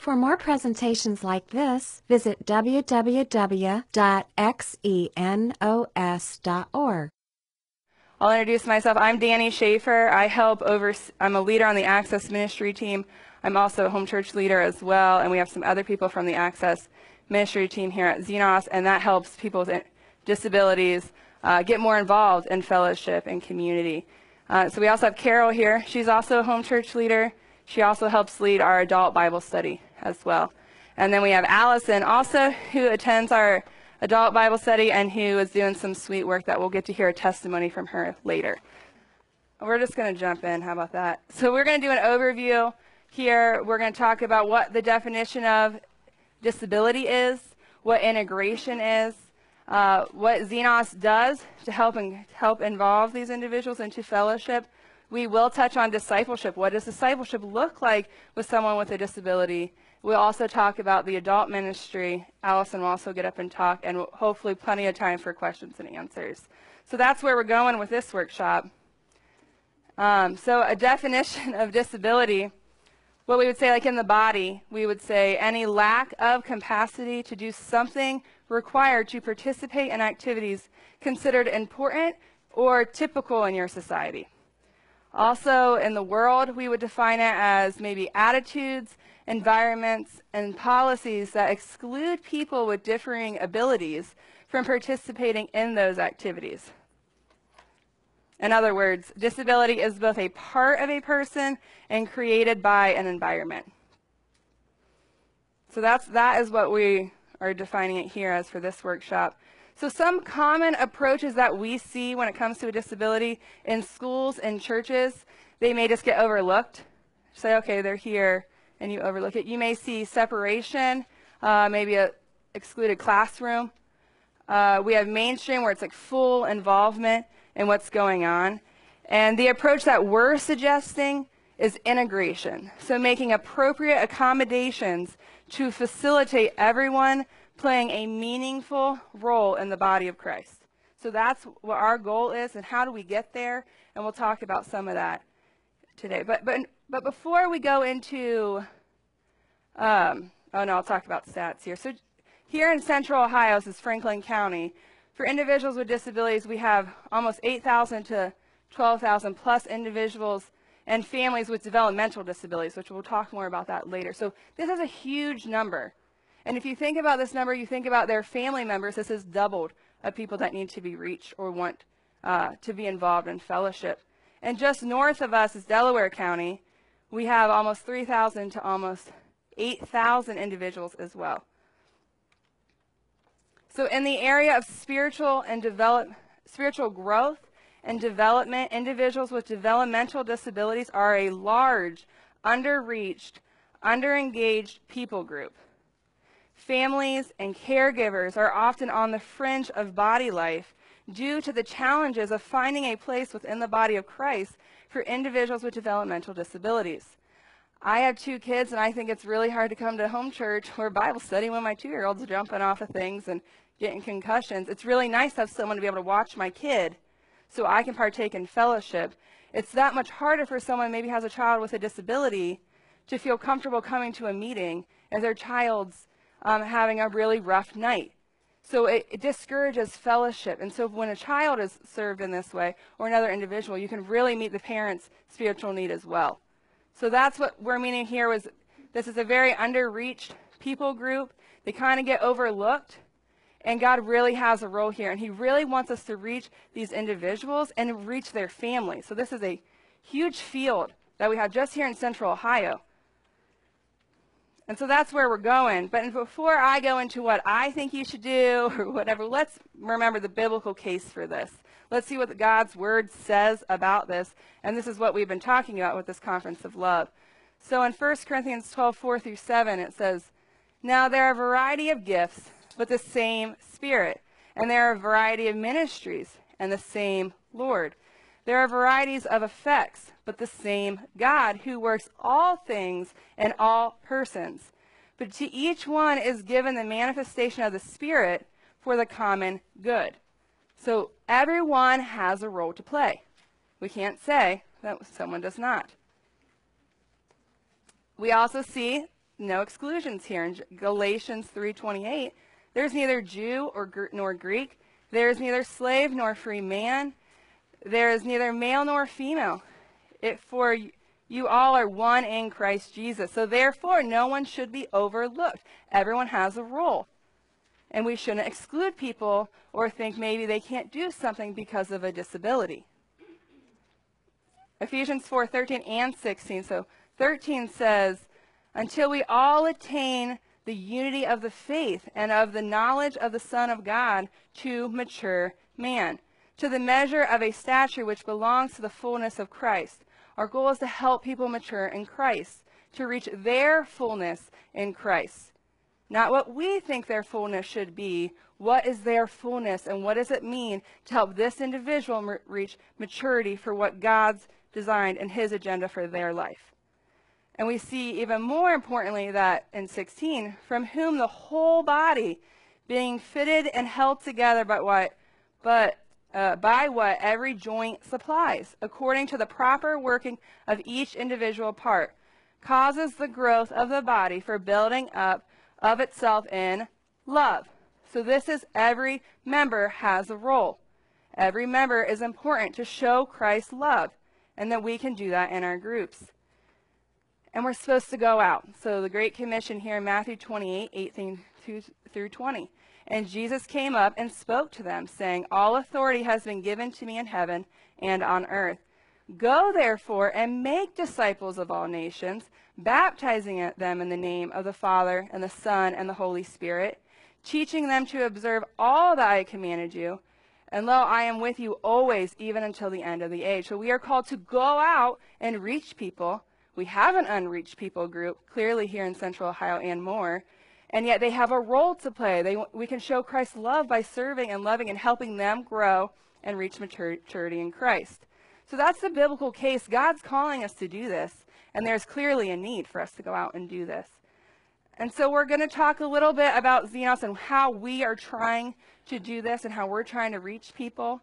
For more presentations like this, visit www.xenos.org. I'll introduce myself. I'm Danny Schaefer. I'm a leader on the Access Ministry team. I'm also a home church leader as well, and we have some other people from the Access Ministry team here at Xenos, and that helps people with disabilities get more involved in fellowship and community. So we also have Carol here. She's also a home church leader. She also helps lead our adult Bible study as well. And then we have Allison also, who attends our adult Bible study and who is doing some sweet work that we'll get to hear a testimony from her later. We're just going to jump in. How about that? So we're going to do an overview here. We're going to talk about what the definition of disability is, what integration is, what Xenos does to help involve these individuals into fellowship. We will touch on discipleship. What does discipleship look like with someone with a disability? We'll also talk about the adult ministry. Allison will also get up and talk, and hopefully plenty of time for questions and answers. So that's where we're going with this workshop. So a definition of disability, what we would say, like in the body, we would say any lack of capacity to do something required to participate in activities considered important or typical in your society. Also, in the world, we would define it as maybe attitudes, environments, and policies that exclude people with differing abilities from participating in those activities. In other words, disability is both a part of a person and created by an environment. So that is what we are defining it here as for this workshop. So some common approaches that we see when it comes to a disability in schools and churches, they may just get overlooked. Say, okay, they're here, and you overlook it. You may see separation, maybe a excluded classroom. We have mainstream where it's like full involvement in what's going on. And the approach that we're suggesting is integration. So making appropriate accommodations to facilitate everyone playing a meaningful role in the body of Christ. So that's what our goal is, and how do we get there? And we'll talk about some of that today. But before we go into, I'll talk about stats here. So here in Central Ohio, this is Franklin County. For individuals with disabilities, we have almost 8,000 to 12,000 plus individuals and families with developmental disabilities, which we'll talk more about that later. So this is a huge number. And if you think about this number, you think about their family members, this is doubled of people that need to be reached or want to be involved in fellowship. And just north of us is Delaware County. We have almost 3,000 to almost 8,000 individuals as well. So in the area of spiritual growth and development, individuals with developmental disabilities are a large, underreached, underengaged people group. Families and caregivers are often on the fringe of body life due to the challenges of finding a place within the body of Christ for individuals with developmental disabilities. I have 2 kids, and I think it's really hard to come to home church or Bible study when my 2-year-old's jumping off of things and getting concussions. It's really nice to have someone to be able to watch my kid so I can partake in fellowship. It's that much harder for someone who maybe has a child with a disability to feel comfortable coming to a meeting if their child's having a really rough night. So it discourages fellowship. And so when a child is served in this way, or another individual, you can really meet the parent's spiritual need as well. So that's what we're meaning here. Was this is a very underreached people group. They kind of get overlooked. And God really has a role here. And he really wants us to reach these individuals and reach their families. So this is a huge field that we have just here in Central Ohio. And so that's where we're going. But before I go into what I think you should do or whatever, let's remember the biblical case for this. Let's see what God's word says about this. And this is what we've been talking about with this Conference of Love. So in 1 Corinthians 12:4-7, it says, "Now there are a variety of gifts, but the same Spirit. And there are a variety of ministries, and the same Lord. There are varieties of effects, but the same God, who works all things in all persons. But to each one is given the manifestation of the Spirit for the common good." So everyone has a role to play. We can't say that someone does not. We also see no exclusions here. In Galatians 3:28, there's neither Jew nor Greek. There is neither slave nor free man. There is neither male nor female. For you all are one in Christ Jesus. So therefore, no one should be overlooked. Everyone has a role. And we shouldn't exclude people or think maybe they can't do something because of a disability. Ephesians 4:13 and 16. So 13 says, until we all attain the unity of the faith and of the knowledge of the Son of God, to mature man, to the measure of a stature which belongs to the fullness of Christ. Our goal is to help people mature in Christ, to reach their fullness in Christ. Not what we think their fullness should be. What is their fullness, and what does it mean to help this individual reach maturity for what God's designed in his agenda for their life? And we see even more importantly that in 16, from whom the whole body, being fitted and held together by what every joint supplies, according to the proper working of each individual part, causes the growth of the body for building up of itself in love. So this is every member has a role. Every member is important to show Christ's love, and that we can do that in our groups. And we're supposed to go out. So the Great Commission here in Matthew 28:18 through 20. And Jesus came up and spoke to them, saying, all authority has been given to me in heaven and on earth. Go, therefore, and make disciples of all nations, baptizing them in the name of the Father and the Son and the Holy Spirit, teaching them to observe all that I commanded you. And lo, I am with you always, even until the end of the age. So we are called to go out and reach people. We have an unreached people group, clearly here in Central Ohio and more. And yet they have a role to play. We can show Christ's love by serving and loving and helping them grow and reach maturity in Christ. So that's the biblical case. God's calling us to do this, and there's clearly a need for us to go out and do this. And so we're going to talk a little bit about Xenos and how we are trying to do this and how we're trying to reach people.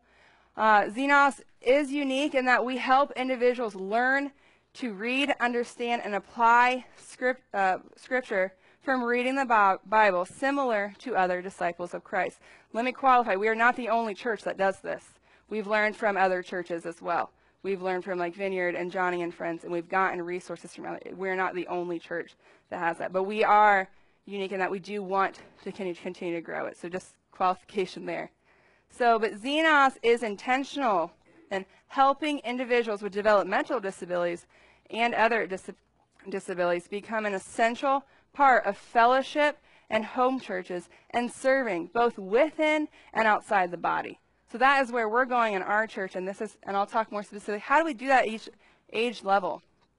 Xenos is unique in that we help individuals learn to read, understand, and apply Scripture from reading the Bible, similar to other disciples of Christ. Let me qualify. We are not the only church that does this. We've learned from other churches as well. We've learned from like Vineyard and Johnny and Friends, and we've gotten resources from other. We're not the only church that has that. But we are unique in that we do want to continue to grow it. So just qualification there. But Xenos is intentional in helping individuals with developmental disabilities and other disabilities become an essential part of fellowship and home churches and serving both within and outside the body. So that is where we're going in our church, and I'll talk more specifically. How do we do that at each age level?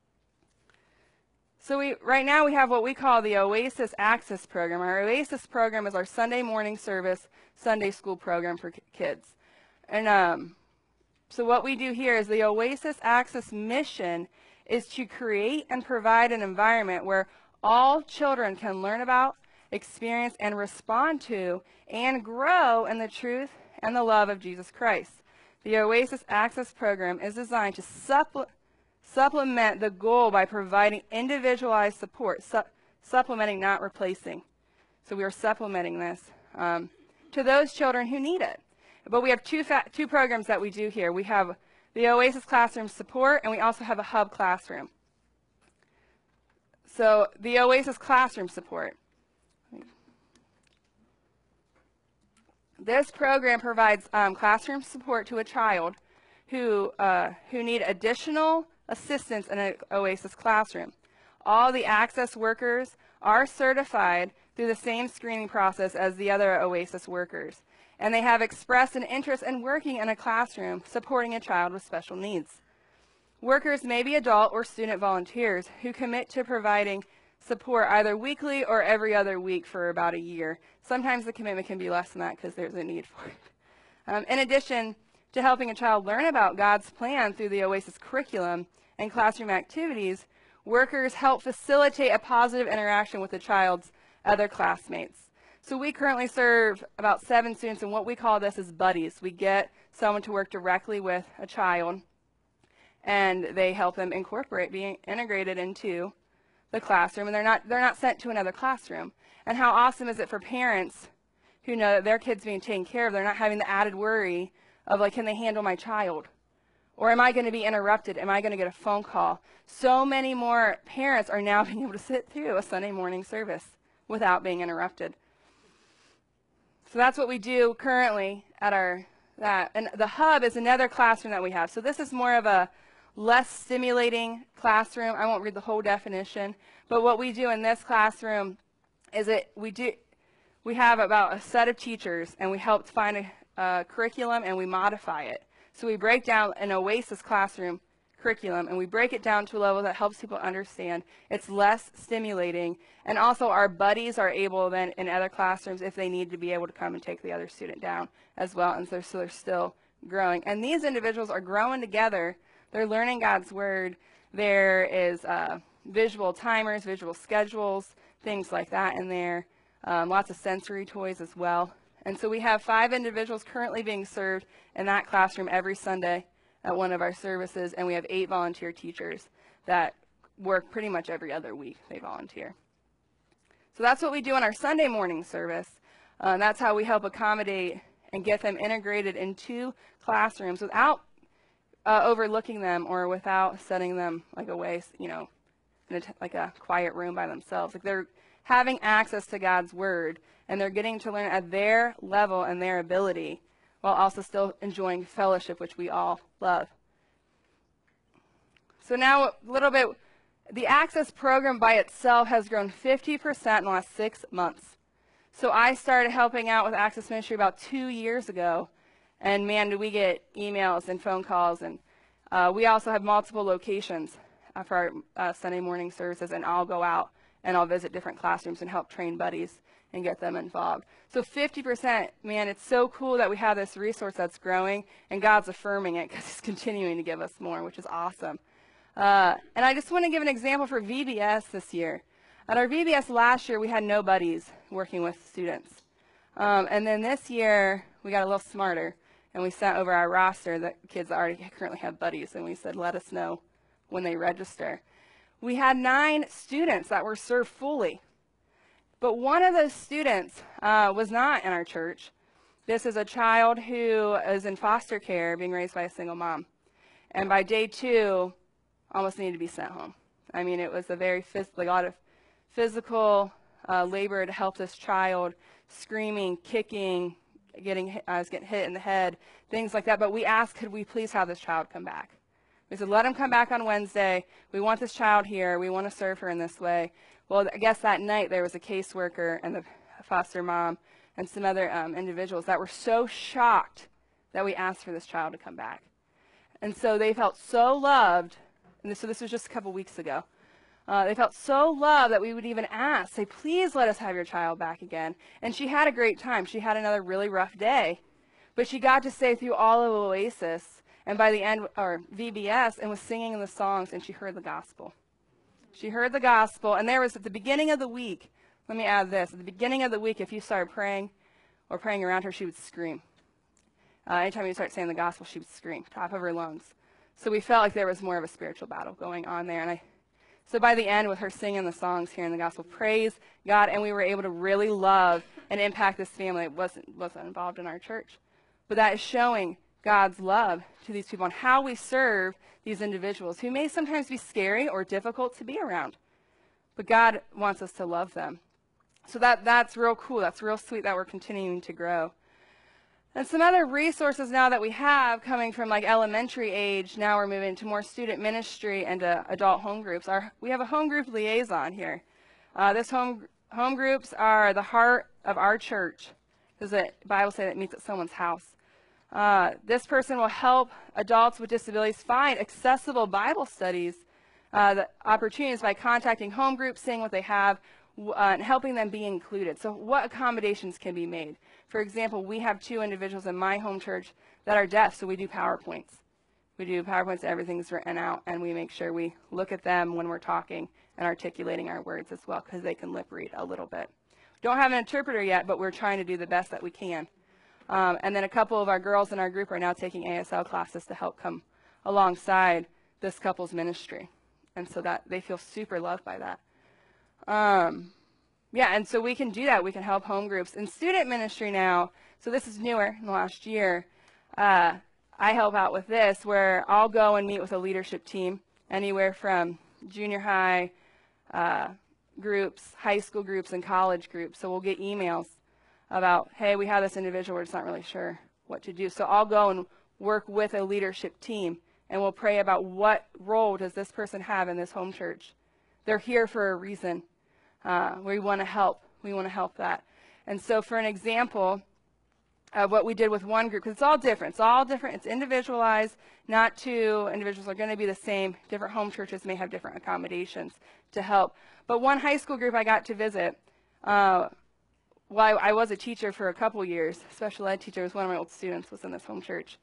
So right now we have what we call the Oasis Access Program. Our Oasis program is our Sunday morning service, Sunday school program for kids. And so what we do here is the Oasis Access mission is to create and provide an environment where all children can learn about, experience, and respond to, and grow in the truth and the love of Jesus Christ. The Oasis Access Program is designed to supplement the goal by providing individualized support, supplementing, not replacing. So we are supplementing this to those children who need it. But we have two programs that we do here. We have the Oasis Classroom Support, and we also have a Hub Classroom. So the Oasis Classroom Support. This program provides classroom support to a child who need additional assistance in an Oasis classroom. All the Access workers are certified through the same screening process as the other Oasis workers, and they have expressed an interest in working in a classroom supporting a child with special needs. Workers may be adult or student volunteers who commit to providing support either weekly or every other week for about a year. Sometimes the commitment can be less than that because there's a need for it. In addition to helping a child learn about God's plan through the Oasis curriculum and classroom activities, workers help facilitate a positive interaction with the child's other classmates. So we currently serve about 7 students, and what we call this is buddies. We get someone to work directly with a child, and they help them being integrated into the classroom, and they're not sent to another classroom. And how awesome is it for parents who know that their kid's being taken care of? They're not having the added worry of, like, can they handle my child? Or am I going to be interrupted? Am I going to get a phone call? So many more parents are now being able to sit through a Sunday morning service without being interrupted. So that's what we do currently at and the hub is another classroom that we have. So this is more of a less stimulating classroom. I won't read the whole definition, but what we do in this classroom is we have about a set of teachers, and we help find a curriculum, and we modify it. So we break down an Oasis classroom curriculum, and we break it down to a level that helps people understand. It's less stimulating, and also our buddies are able then in other classrooms, if they need, to be able to come and take the other student down as well, and so they're still growing. And these individuals are growing together. They're learning God's Word. There is visual timers, visual schedules, things like that in there. Lots of sensory toys as well. And so we have 5 individuals currently being served in that classroom every Sunday at one of our services, and we have 8 volunteer teachers that work pretty much every other week. They volunteer. So that's what we do in our Sunday morning service. That's how we help accommodate and get them integrated into classrooms without overlooking them or without setting them like away, you know, in like a quiet room by themselves. Like, they're having access to God's Word, and they're getting to learn at their level and their ability, while also still enjoying fellowship, which we all love. So now a little bit, the Access program by itself has grown 50% in the last 6 months. So I started helping out with Access Ministry about 2 years ago, and man, do we get emails and phone calls, and we also have multiple locations for our Sunday morning services, and I'll go out and I'll visit different classrooms and help train buddies and get them involved. So 50%, man, it's so cool that we have this resource that's growing, and God's affirming it because He's continuing to give us more, which is awesome. And I just want to give an example for VBS this year. At our VBS last year, we had no buddies working with students. And then this year, we got a little smarter, and we sent over our roster that kids already currently have buddies, and we said, let us know when they register. We had 9 students that were served fully. But one of those students was not in our church. This is a child who is in foster care, being raised by a single mom. And by day 2, almost needed to be sent home. I mean, it was a lot of physical labor to help this child, screaming, kicking, getting hit in the head, things like that. But we asked, could we please have this child come back? We said, let him come back on Wednesday. We want this child here. We want to serve her in this way. Well, I guess that night there was a caseworker and the foster mom and some other individuals that were so shocked that we asked for this child to come back. And so they felt so loved, and so this was just a couple weeks ago. They felt so loved that we would even ask, say, please let us have your child back again. And she had a great time. She had another really rough day, but she got to stay through all of Oasis, and by the end, or VBS, and was singing the songs, and she heard the gospel. She heard the gospel, and there was at the beginning of the week, let me add this, at the beginning of the week, if you started praying or praying around her, she would scream. Anytime you start saying the gospel, she would scream, top of her lungs. So we felt like there was more of a spiritual battle going on there. And so by the end, with her singing the songs, hearing the gospel, praise God, and we were able to really love and impact this family. It wasn't involved in our church. But that is showing God's love to these people and how we serve these individuals who may sometimes be scary or difficult to be around. But God wants us to love them. So that's real cool. That's real sweet that we're continuing to grow. And some other resources now that we have coming from like elementary age, now we're moving to more student ministry and adult home groups. We have a home group liaison here. This home groups are the heart of our church. There's a Bible say that meets at someone's house. This person will help adults with disabilities find accessible Bible studies, the opportunities by contacting home groups, seeing what they have, and helping them be included. So what accommodations can be made? For example, we have 2 individuals in my home church that are deaf, so we do PowerPoints. We do PowerPoints, everything's written out, and we make sure we look at them when we're talking and articulating our words as well, because they can lip read a little bit. Don't have an interpreter yet, but we're trying to do the best that we can. And then a couple of our girls in our group are now taking ASL classes to help come alongside this couple's ministry. And so that they feel super loved by that. Yeah, and so we can do that. We can help home groups. In student ministry now, so this is newer in the last year, I help out with this where I'll go and meet with a leadership team, anywhere from junior high groups, high school groups, and college groups. So we'll get emails about, hey, we have this individual, we're just not really sure what to do. So I'll go and work with a leadership team, and we'll pray about what role does this person have in this home church. They're here for a reason. We want to help. We want to help that. And so for an example of what we did with one group, because it's all different. It's all different. It's individualized. Not two individuals are going to be the same. Different home churches may have different accommodations to help. But one high school group I got to visit, well, I was a teacher for a couple years. Special ed teacher was one of my old students, was in this home church.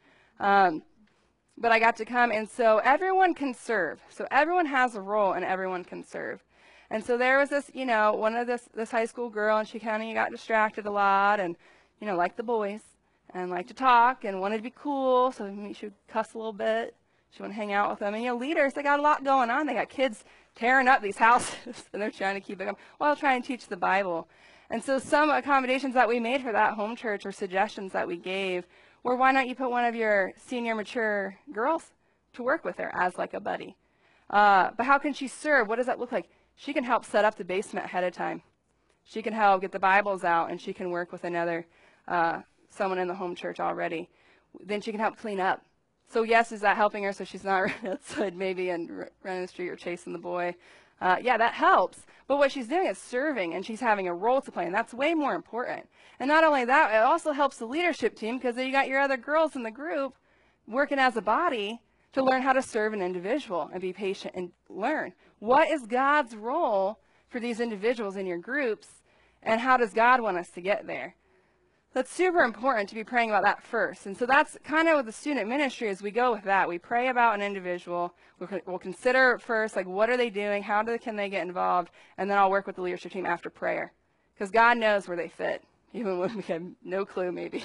But I got to come, and so everyone can serve. So everyone has a role, and everyone can serve. And so there was this, one of this high school girl, and she kind of got distracted a lot, and, liked the boys, and liked to talk, and wanted to be cool, so she would cuss a little bit. She wanted to hang out with them. And, leaders, they got a lot going on. They got kids tearing up these houses, and they're trying to keep it going while trying to teach the Bible. And so some accommodations that we made for that home church, or suggestions that we gave, were why not you put one of your senior mature girls to work with her as like a buddy. But how can she serve? What does that look like? She can help set up the basement ahead of time. She can help get the Bibles out, and she can work with another, someone in the home church already. Then she can help clean up. So yes, is that helping her so she's not running outside maybe and running the street or chasing the boy? Yeah, that helps. But what she's doing is serving, and she's having a role to play, and that's way more important. And not only that, it also helps the leadership team, because then you got your other girls in the group working as a body to learn how to serve an individual and be patient and learn. What is God's role for these individuals in your groups, and how does God want us to get there? That's super important to be praying about that first. And so that's kind of with the student ministry as we go with that. We pray about an individual. We'll consider first, like, what are they doing? How can they get involved? And then I'll work with the leadership team after prayer. Because God knows where they fit, even when we have no clue maybe.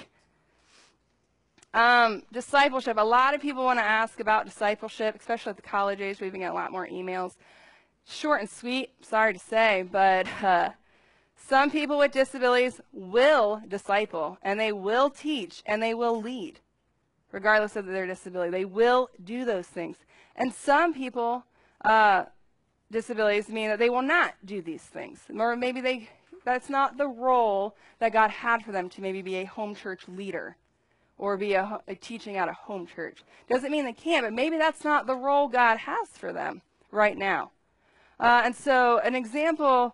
Discipleship. A lot of people want to ask about discipleship, especially at the college age. We've been getting a lot more emails. Short and sweet, sorry to say, but some people with disabilities will disciple, and they will teach, and they will lead, regardless of their disability. They will do those things. And some people, disabilities mean that they will not do these things. Or maybe that's not the role that God had for them to maybe be a home church leader or be a teaching at a home church. Doesn't mean they can't, but maybe that's not the role God has for them right now. And so an example,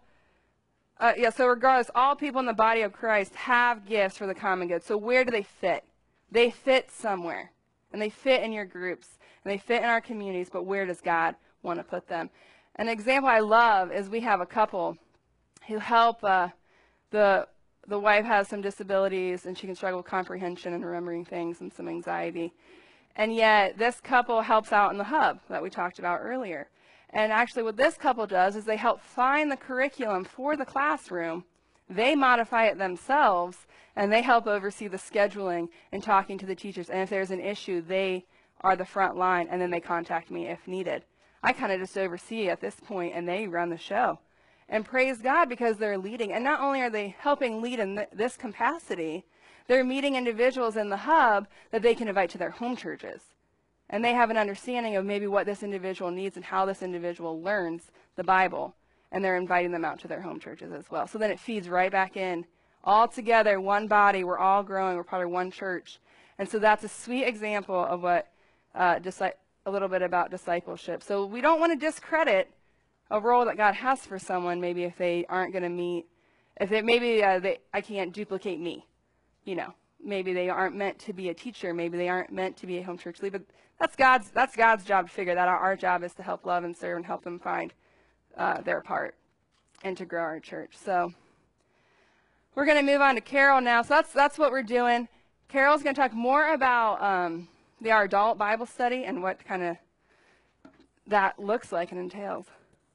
so regardless, all people in the body of Christ have gifts for the common good. So where do they fit? They fit somewhere, and they fit in your groups, and they fit in our communities, but where does God want to put them? An example I love is we have a couple who help, the wife has some disabilities, and she can struggle with comprehension and remembering things and some anxiety. And yet this couple helps out in the hub that we talked about earlier. And actually what this couple does is they help find the curriculum for the classroom. They modify it themselves, and they help oversee the scheduling and talking to the teachers. And if there's an issue, they are the front line, and then they contact me if needed. I kind of just oversee at this point, and they run the show. And praise God, because they're leading. And not only are they helping lead in this capacity, they're meeting individuals in the hub that they can invite to their home churches. And they have an understanding of maybe what this individual needs and how this individual learns the Bible. And they're inviting them out to their home churches as well. So then it feeds right back in. All together, one body, we're all growing, we're part of one church. And so that's a sweet example of what, a little bit about discipleship. So we don't want to discredit a role that God has for someone, maybe if they aren't going to meet, if they, maybe I can't duplicate me, maybe they aren't meant to be a teacher, maybe they aren't meant to be a home church leader, but that's God's job to figure that out. Our job is to help love and serve and help them find their part and to grow our church. So we're going to move on to Carol now. So that's what we're doing. Carol's going to talk more about our adult Bible study and what kind of that looks like and entails.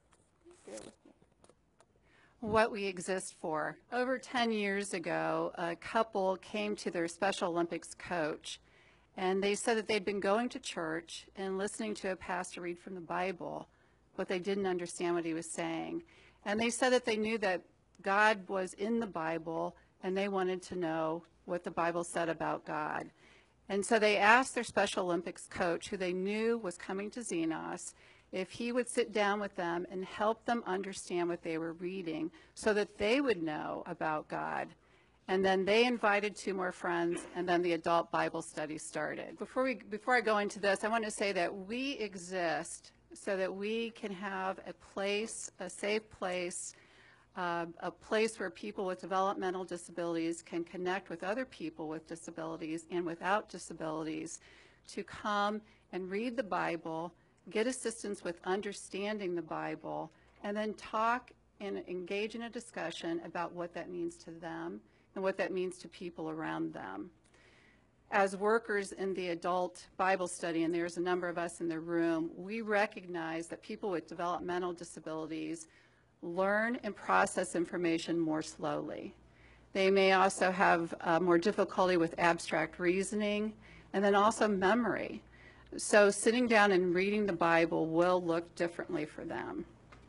What we exist for. Over 10 years ago, a couple came to their Special Olympics coach, and they said that they'd been going to church and listening to a pastor read from the Bible, but they didn't understand what he was saying. And they said that they knew that God was in the Bible, and they wanted to know what the Bible said about God. And so they asked their Special Olympics coach, who they knew was coming to Xenos, if he would sit down with them and help them understand what they were reading so that they would know about God. And then they invited 2 more friends, and then the adult Bible study started. Before I go into this, I want to say that we exist so that we can have a place, a safe place, a place where people with developmental disabilities can connect with other people with disabilities and without disabilities to come and read the Bible, get assistance with understanding the Bible, and then talk and engage in a discussion about what that means to them and what that means to people around them. As workers in the adult Bible study, and there's a number of us in the room, we recognize that people with developmental disabilities learn and process information more slowly. They may also have more difficulty with abstract reasoning and then also memory. So sitting down and reading the Bible will look differently for them.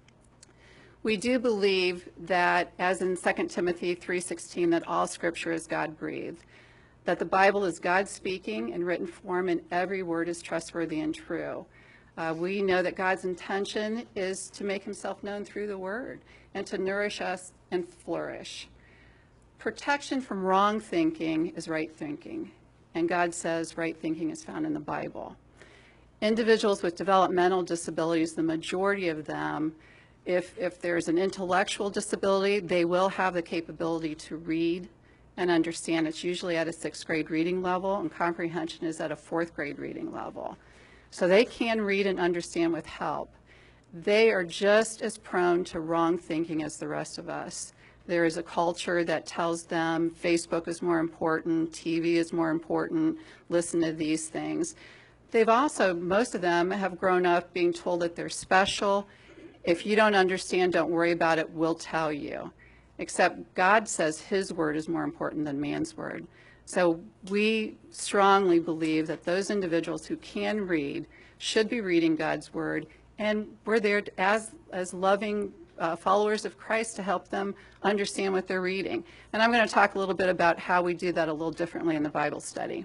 We do believe that, as in 2 Timothy 3:16, that all Scripture is God-breathed, that the Bible is God speaking in written form, and every word is trustworthy and true. We know that God's intention is to make himself known through the Word and to nourish us and flourish. Protection from wrong thinking is right thinking, and God says right thinking is found in the Bible. Individuals with developmental disabilities, the majority of them, if there's an intellectual disability, they will have the capability to read and understand. It's usually at a 6th grade reading level, and comprehension is at a 4th grade reading level. So they can read and understand with help. They are just as prone to wrong thinking as the rest of us. There is a culture that tells them Facebook is more important, TV is more important, listen to these things. They've also, most of them have grown up being told that they're special. If you don't understand, don't worry about it, we'll tell you. Except God says his word is more important than man's word. So we strongly believe that those individuals who can read should be reading God's word, and we're there as loving followers of Christ to help them understand what they're reading. And I'm going to talk a little bit about how we do that a little differently in the Bible study.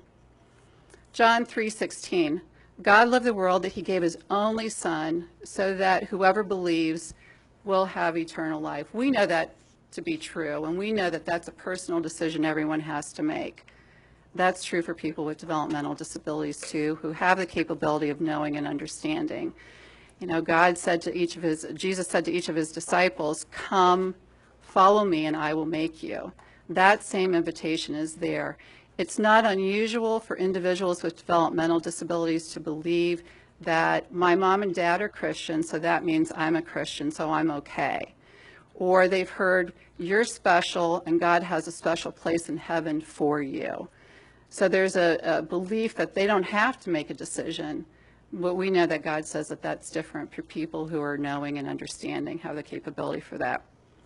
John 3:16, God loved the world that he gave his only Son so that whoever believes will have eternal life. We know that to be true, and we know that that's a personal decision everyone has to make. That's true for people with developmental disabilities too, who have the capability of knowing and understanding. You know, Jesus said to each of his disciples, come, follow me, and I will make you. That same invitation is there. It's not unusual for individuals with developmental disabilities to believe that my mom and dad are Christians, so that means I'm a Christian, so I'm okay. Or they've heard, you're special, and God has a special place in heaven for you. So there's a belief that they don't have to make a decision, but we know that God says that that's different for people who are knowing and understanding, have the capability for that.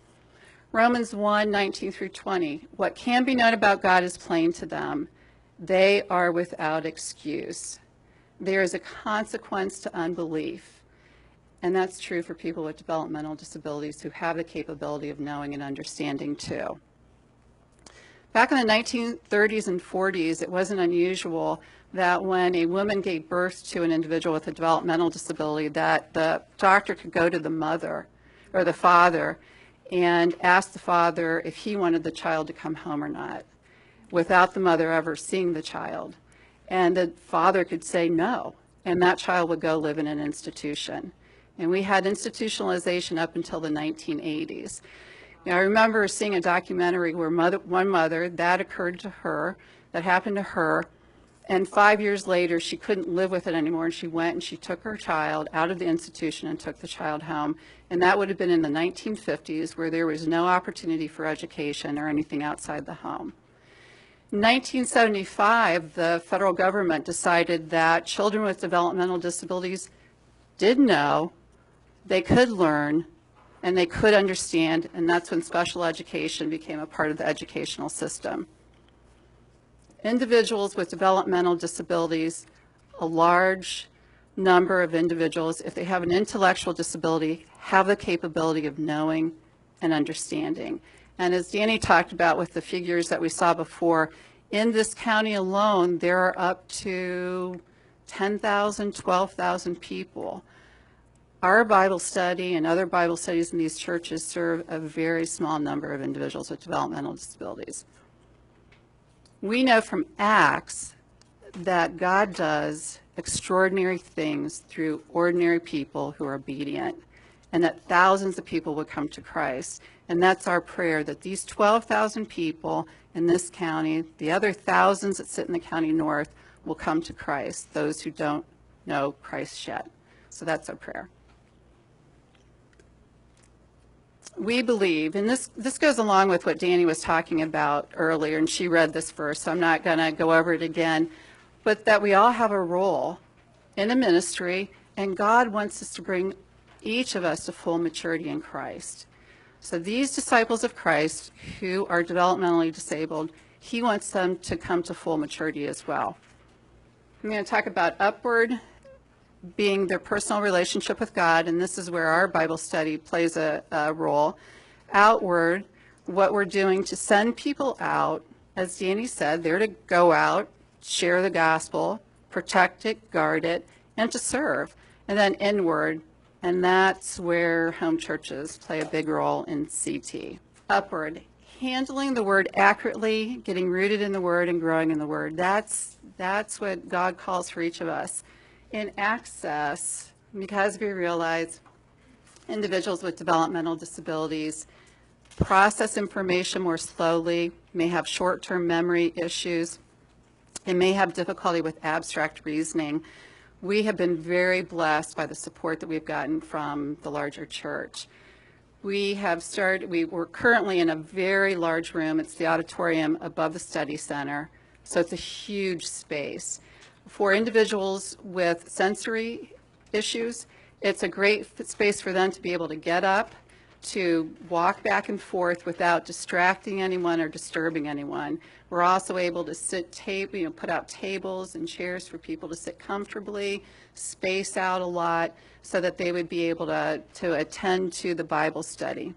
Romans 1:19 through 20, what can be known about God is plain to them. They are without excuse. There is a consequence to unbelief, and that's true for people with developmental disabilities who have the capability of knowing and understanding too. Back in the 1930s and 40s, it wasn't unusual that when a woman gave birth to an individual with a developmental disability, that the doctor could go to the mother or the father and ask the father if he wanted the child to come home or not, without the mother ever seeing the child. And the father could say no, and that child would go live in an institution. And we had institutionalization up until the 1980s. Now, I remember seeing a documentary where one mother, that occurred to her, that happened to her, and 5 years later she couldn't live with it anymore, and she went and she took her child out of the institution and took the child home. And that would have been in the 1950s, where there was no opportunity for education or anything outside the home. In 1975, the federal government decided that children with developmental disabilities did know, they could learn, and they could understand, and that's when special education became a part of the educational system. Individuals with developmental disabilities, a large number of individuals, if they have an intellectual disability, have the capability of knowing and understanding. And as Danny talked about with the figures that we saw before, in this county alone, there are up to 10,000, 12,000 people. Our Bible study and other Bible studies in these churches serve a very small number of individuals with developmental disabilities. We know from Acts that God does extraordinary things through ordinary people who are obedient, and that thousands of people will come to Christ. And that's our prayer, that these 12,000 people in this county, the other thousands that sit in the county north, will come to Christ, those who don't know Christ yet. So that's our prayer. We believe, and this goes along with what Danny was talking about earlier, and she read this verse, so I'm not going to go over it again, but that we all have a role in a ministry, and God wants us to bring each of us to full maturity in Christ. So these disciples of Christ who are developmentally disabled, he wants them to come to full maturity as well. I'm going to talk about upward being their personal relationship with God, and this is where our Bible study plays a role. Outward, what we're doing to send people out, as Danny said, they're to go out, share the gospel, protect it, guard it, and to serve. And then inward, and that's where home churches play a big role in CT. Upward, handling the word accurately, getting rooted in the word and growing in the word. That's what God calls for each of us. In access, because we realize individuals with developmental disabilities process information more slowly, may have short-term memory issues, and may have difficulty with abstract reasoning, we have been very blessed by the support that we've gotten from the larger church. We're currently in a very large room. It's the auditorium above the study center, so it's a huge space. For individuals with sensory issues, it's a great space for them to be able to get up, to walk back and forth without distracting anyone or disturbing anyone. We're also able to put out tables and chairs for people to sit comfortably, space out a lot so that they would be able to attend to the Bible study.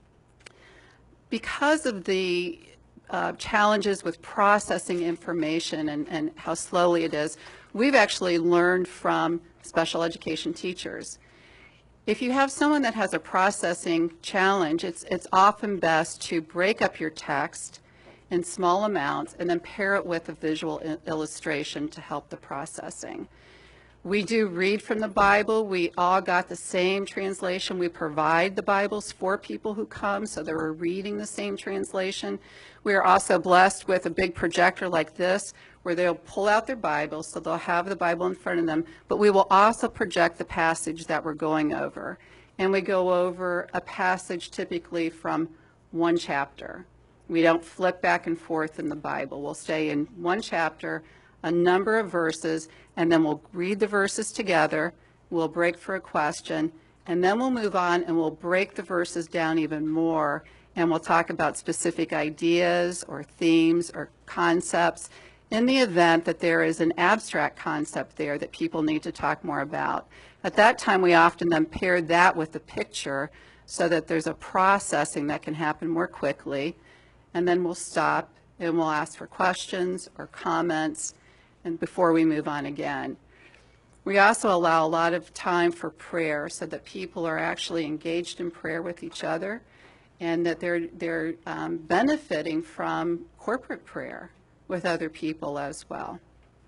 Because of the challenges with processing information and how slowly it is, we've actually learned from special education teachers. If you have someone that has a processing challenge, it's often best to break up your text in small amounts and then pair it with a visual illustration to help the processing. We do read from the Bible. We all got the same translation. We provide the Bibles for people who come, so they're reading the same translation. We are also blessed with a big projector like this, where they'll pull out their Bible, so they'll have the Bible in front of them, but we will also project the passage that we're going over. And we go over a passage typically from one chapter. We don't flip back and forth in the Bible. We'll stay in one chapter, a number of verses, and then we'll read the verses together, we'll break for a question, and then we'll move on and we'll break the verses down even more, and we'll talk about specific ideas or themes or concepts in the event that there is an abstract concept there that people need to talk more about. At that time, we often then pair that with a picture so that there's a processing that can happen more quickly, and then we'll stop and we'll ask for questions or comments and before we move on again. We also allow a lot of time for prayer so that people are actually engaged in prayer with each other and that they're benefiting from corporate prayer with other people as well.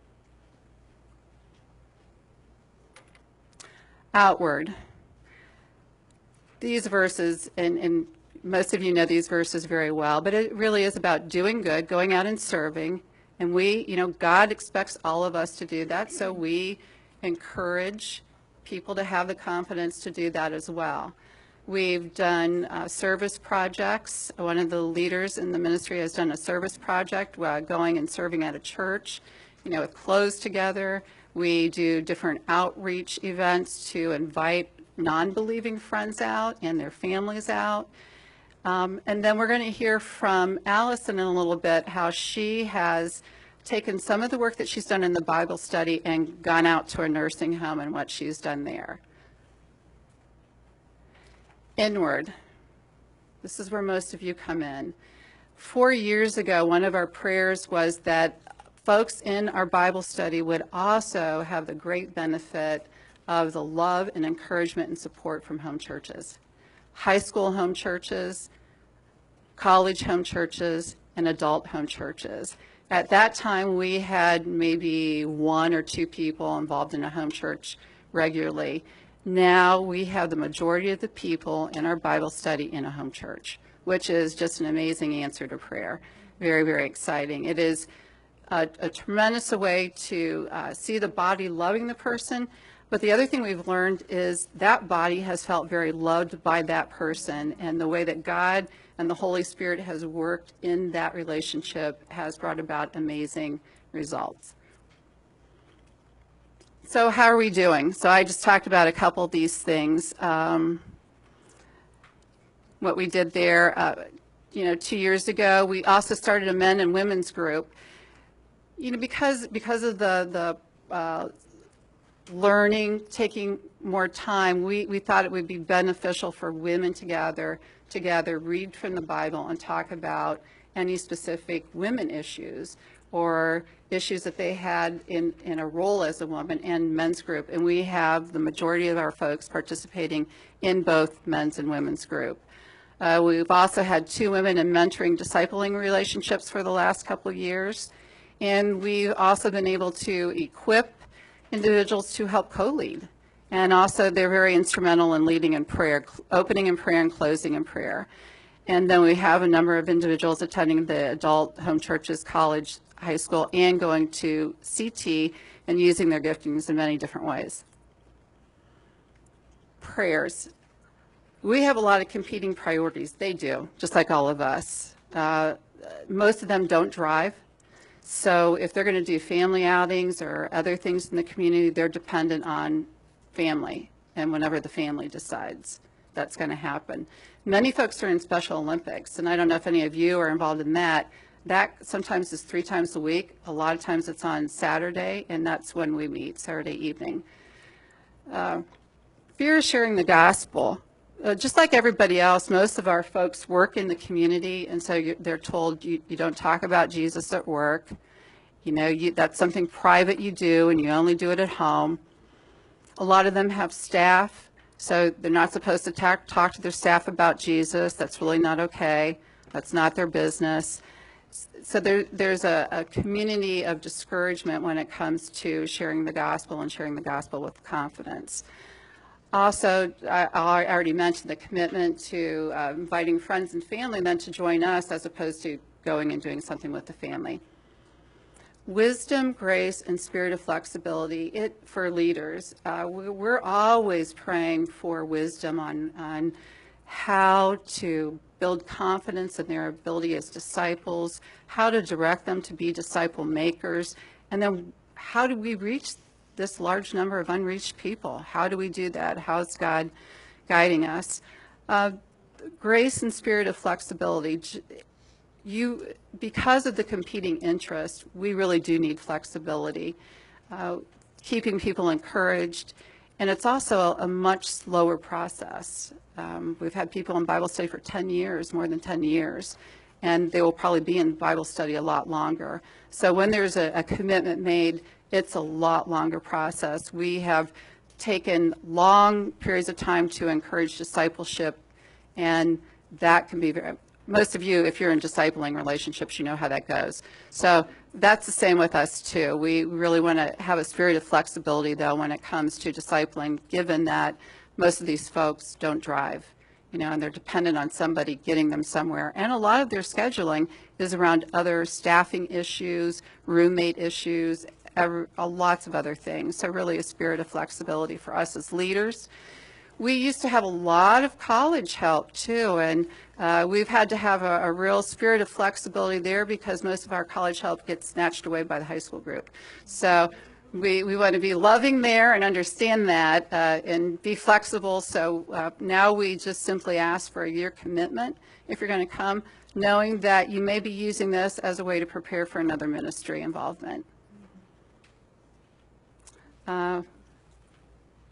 Outward. These verses, and most of you know these verses very well, but it really is about doing good, going out and serving. And God expects all of us to do that, so we encourage people to have the confidence to do that as well. We've done service projects. One of the leaders in the ministry has done a service project going and serving at a church, with Clothes Together. We do different outreach events to invite non-believing friends out and their families out. And then we're going to hear from Allison in a little bit how she has taken some of the work that she's done in the Bible study and gone out to a nursing home and what she's done there. Inward. This is where most of you come in. 4 years ago, one of our prayers was that folks in our Bible study would also have the great benefit of the love and encouragement and support from home churches. High school home churches, college home churches, and adult home churches. At that time, we had maybe 1 or 2 people involved in a home church regularly. Now we have the majority of the people in our Bible study in a home church, which is just an amazing answer to prayer. Very, very exciting. It is a tremendous way to see the body loving the person. But the other thing we've learned is that body has felt very loved by that person, and the way that God and the Holy Spirit has worked in that relationship has brought about amazing results. So how are we doing? So I just talked about a couple of these things. What we did there, 2 years ago, we also started a men and women's group. Because of the learning, taking more time, we thought it would be beneficial for women to gather together, read from the Bible, and talk about any specific women issues or issues that they had in a role as a woman and men's group. And we have the majority of our folks participating in both men's and women's group. We've also had 2 women in mentoring discipling relationships for the last couple of years. And we've also been able to equip individuals to help co-lead. And also they're very instrumental in leading in prayer, opening in prayer and closing in prayer. And then we have a number of individuals attending the adult home churches, college, high school, and going to CT and using their giftings in many different ways. Prayers. We have a lot of competing priorities. They do, just like all of us. Most of them don't drive. So if they're going to do family outings or other things in the community, they're dependent on family, and whenever the family decides, that's going to happen. Many folks are in Special Olympics, and I don't know if any of you are involved in that. That sometimes is 3 times a week. A lot of times it's on Saturday, and that's when we meet, Saturday evening. Fear is sharing the gospel. Just like everybody else, most of our folks work in the community, and so they're told you don't talk about Jesus at work. That's something private you do, and you only do it at home. A lot of them have staff, so they're not supposed to talk to their staff about Jesus. That's really not okay. That's not their business. So there's a community of discouragement when it comes to sharing the gospel and sharing the gospel with confidence. Also, I already mentioned the commitment to inviting friends and family then to join us as opposed to going and doing something with the family. Wisdom, grace, and spirit of flexibility for leaders. We're always praying for wisdom on how to build confidence in their ability as disciples, how to direct them to be disciple makers, and then how do we reach this large number of unreached people? How do we do that? How is God guiding us? Grace and spirit of flexibility. Because of the competing interests, we really do need flexibility, keeping people encouraged, and it's also a much slower process. We've had people in Bible study for 10 years, more than 10 years, and they will probably be in Bible study a lot longer. So when there's a commitment made, it's a lot longer process. We have taken long periods of time to encourage discipleship, and that can be most of you, if you're in discipling relationships, you know how that goes. So that's the same with us too. We really want to have a spirit of flexibility though when it comes to discipling, given that most of these folks don't drive, and they're dependent on somebody getting them somewhere. And a lot of their scheduling is around other staffing issues, roommate issues, lots of other things. So really a spirit of flexibility for us as leaders. We used to have a lot of college help too, and we've had to have a real spirit of flexibility there because most of our college help gets snatched away by the high school group. So we want to be loving there and understand that and be flexible. So now we just simply ask for a year commitment if you're going to come, knowing that you may be using this as a way to prepare for another ministry involvement.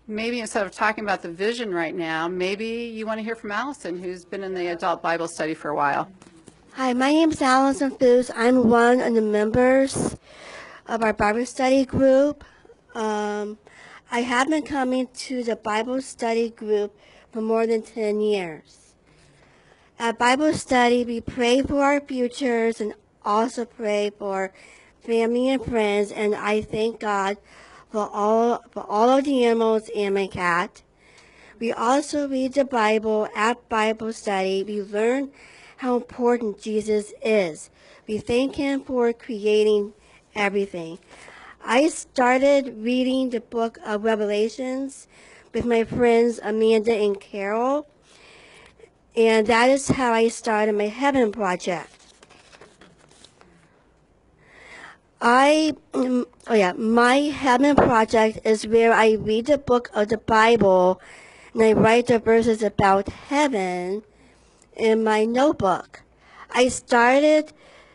maybe instead of talking about the vision right now, maybe you want to hear from Allison, who's been in the adult Bible study for a while. Hi, my name is Allison Foos. I'm one of the members of our Bible study group. I have been coming to the Bible study group for more than 10 years. At Bible study, we pray for our futures and also pray for family and friends, and I thank God for all of the animals and my cat. We also read the Bible at Bible study. We learn how important Jesus is. We thank him for creating everything. I started reading the book of Revelations with my friends Amanda and Carol, and that is how I started my Heaven Project. My Heaven Project is where I read the book of the Bible and I write the verses about heaven in my notebook. I started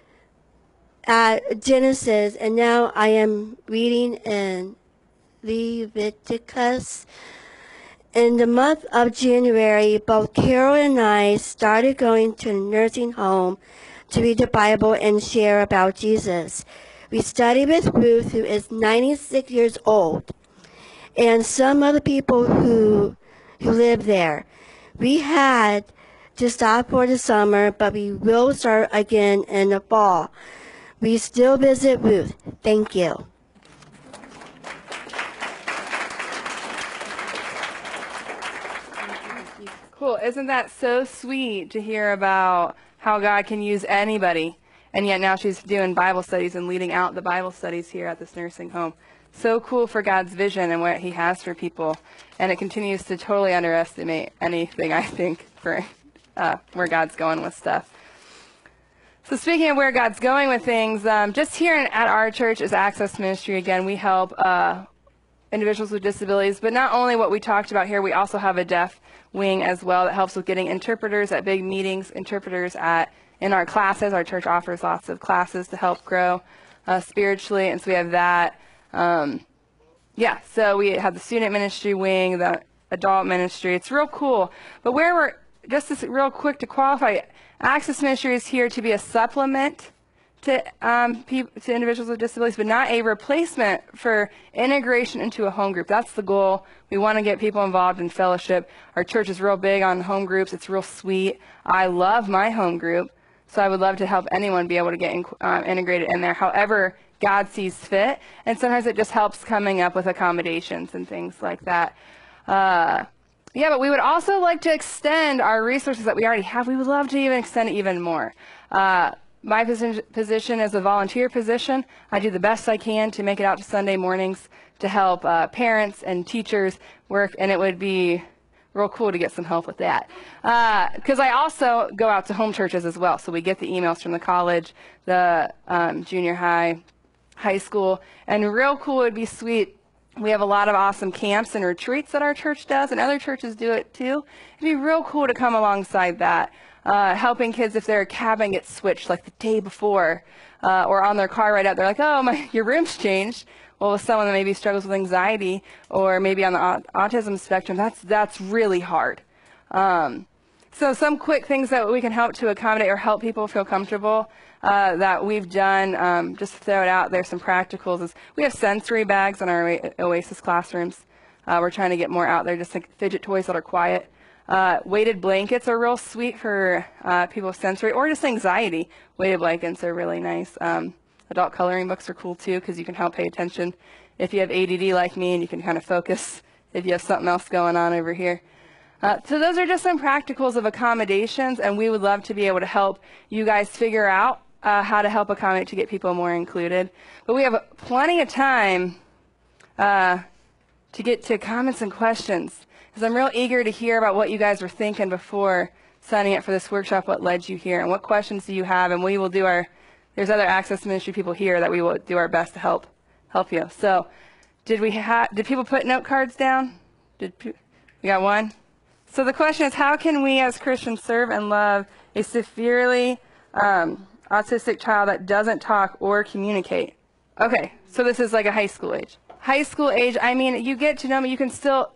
at Genesis and now I am reading in Leviticus. In the month of January, both Carol and I started going to a nursing home to read the Bible and share about Jesus. We studied with Ruth, who is 96 years old, and some other people who live there. We had to stop for the summer, but we will start again in the fall. We still visit Ruth. Thank you. Cool. Isn't that so sweet to hear about how God can use anybody? And yet now she's doing Bible studies and leading out the Bible studies here at this nursing home. So cool for God's vision and what he has for people. And it continues to totally underestimate anything, I think, for where God's going with stuff. So speaking of where God's going with things, just here at our church is Access Ministry. Again, we help individuals with disabilities, but not only what we talked about here, we also have a deaf wing as well that helps with getting interpreters at big meetings, interpreters in our classes. Our church offers lots of classes to help grow spiritually, and so we have that. So we have the student ministry wing, the adult ministry. It's real cool. But where we're, real quick to qualify, Access Ministry is here to be a supplement to individuals with disabilities, but not a replacement for integration into a home group. That's the goal. We want to get people involved in fellowship. Our church is real big on home groups. It's real sweet. I love my home group, so I would love to help anyone be able to get integrated in there, however God sees fit. And sometimes it just helps coming up with accommodations and things like that. But we would also like to extend our resources that we already have. We would love to even extend it even more. My position is a volunteer position. I do the best I can to make it out to Sunday mornings to help parents and teachers work, and it would be real cool to get some help with that. Because I also go out to home churches as well, so we get the emails from the college, the junior high, high school, and real cool would be sweet. We have a lot of awesome camps and retreats that our church does, and other churches do it too. It'd be real cool to come alongside that. Helping kids if their cabin gets switched like the day before or on their car ride out. They're like, oh, your room's changed. Well, with someone that maybe struggles with anxiety or maybe on the autism spectrum, that's really hard. So some quick things that we can help to accommodate or help people feel comfortable that we've done, just to throw it out there, some practicals, is we have sensory bags in our Oasis classrooms. We're trying to get more out there, just like fidget toys that are quiet. Weighted blankets are real sweet for people with sensory or just anxiety. Weighted blankets are really nice. Adult coloring books are cool too because you can help pay attention if you have ADD like me, and you can kind of focus if you have something else going on over here. So those are just some practicals of accommodations, and we would love to be able to help you guys figure out how to help accommodate to get people more included. But we have plenty of time to get to comments and questions, because I'm real eager to hear about what you guys were thinking before signing up for this workshop, what led you here, and what questions do you have, and we will do there's other Access Ministry people here that we will do our best to help you. So did people put note cards down? We got one? So the question is, how can we as Christians serve and love a severely autistic child that doesn't talk or communicate? Okay, so this is like a high school age. High school age, I mean, you get to know me, you can still,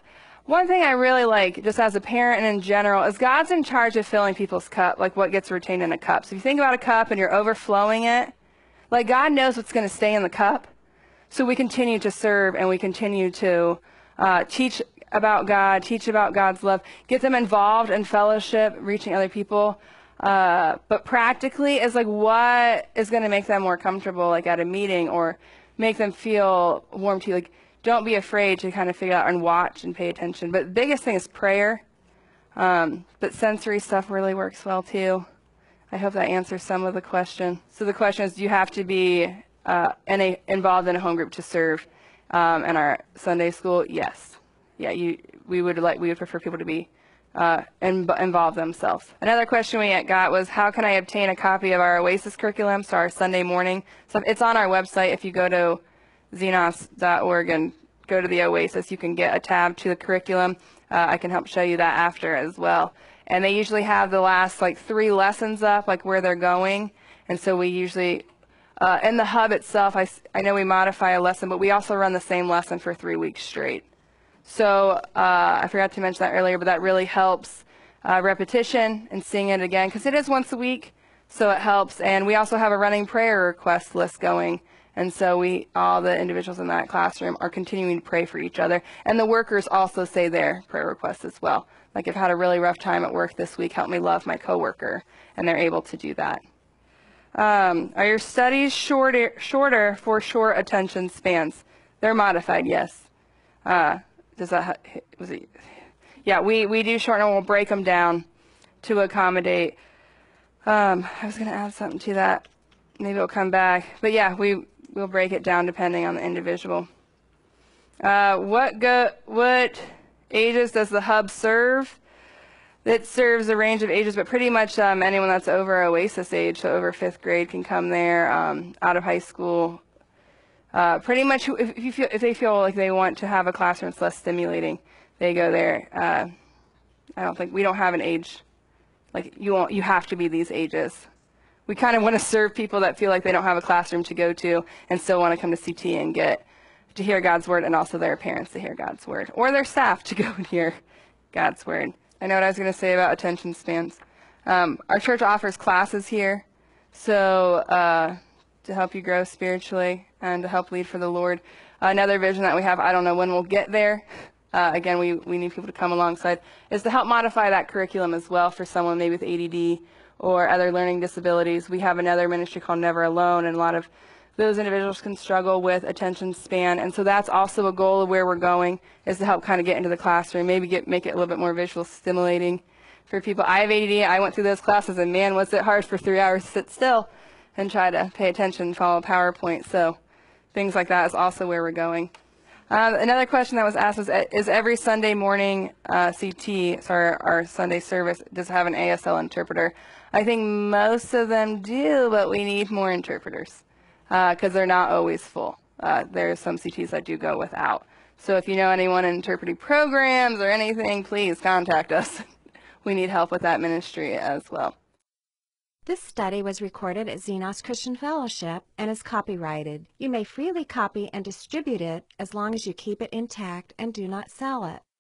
One thing I really like, just as a parent and in general, is God's in charge of filling people's cup, like what gets retained in a cup. So if you think about a cup and you're overflowing it, like God knows what's going to stay in the cup. So we continue to serve and we continue to teach about God, teach about God's love, get them involved in fellowship, reaching other people. But practically is like what is going to make them more comfortable, like at a meeting, or make them feel warm to you. Like, don't be afraid to kind of figure out and watch and pay attention. But the biggest thing is prayer. But sensory stuff really works well too. I hope that answers some of the question. So the question is, do you have to be involved in a home group to serve in our Sunday school? Yes. Yeah, we would prefer people to be involve themselves. Another question we got was, how can I obtain a copy of our Oasis curriculum, so our Sunday morning stuff? It's on our website. If you go to xenos.org and go to the Oasis, you can get a tab to the curriculum. I can help show you that after as well. And they usually have the last like 3 lessons up, like where they're going. And so we usually, in the hub itself, I know we modify a lesson, but we also run the same lesson for 3 weeks straight. So I forgot to mention that earlier, but that really helps repetition and seeing it again, because it is once a week, so it helps. And we also have a running prayer request list going, and so all the individuals in that classroom are continuing to pray for each other. And the workers also say their prayer requests as well. Like, I've had a really rough time at work this week, help me love my coworker, and they're able to do that. Are your studies shorter for short attention spans? They're modified, yes. Yeah, we do shorten, and we'll break them down to accommodate. I was going to add something to that. Maybe it'll come back. But yeah, we'll break it down depending on the individual. What ages does the hub serve? It serves a range of ages, but pretty much anyone that's over Oasis age, so over 5th grade, can come there, out of high school. Pretty much, if they feel like they want to have a classroom that's less stimulating, they go there. We don't have an age, like you have to be these ages. We kind of want to serve people that feel like they don't have a classroom to go to and still want to come to CT and get to hear God's word, and also their parents to hear God's word, or their staff to go and hear God's word. I know what I was going to say about attention spans. Our church offers classes here, so to help you grow spiritually and to help lead for the Lord. Another vision that we have, I don't know when we'll get there. Again, we need people to come alongside, is to help modify that curriculum as well for someone maybe with ADD or other learning disabilities. We have another ministry called Never Alone, and a lot of those individuals can struggle with attention span. And so that's also a goal of where we're going, is to help kind of get into the classroom, maybe make it a little bit more visual stimulating for people. I have ADD. I went through those classes, and man, was it hard for 3 hours to sit still and try to pay attention and follow PowerPoint. So things like that is also where we're going. Another question that was asked was, is every Sunday morning CT, sorry, our Sunday service, does it have an ASL interpreter? I think most of them do, but we need more interpreters because they're not always full. There's some CTs that do go without. So if you know anyone in interpreting programs or anything, please contact us. We need help with that ministry as well. This study was recorded at Xenos Christian Fellowship and is copyrighted. You may freely copy and distribute it as long as you keep it intact and do not sell it.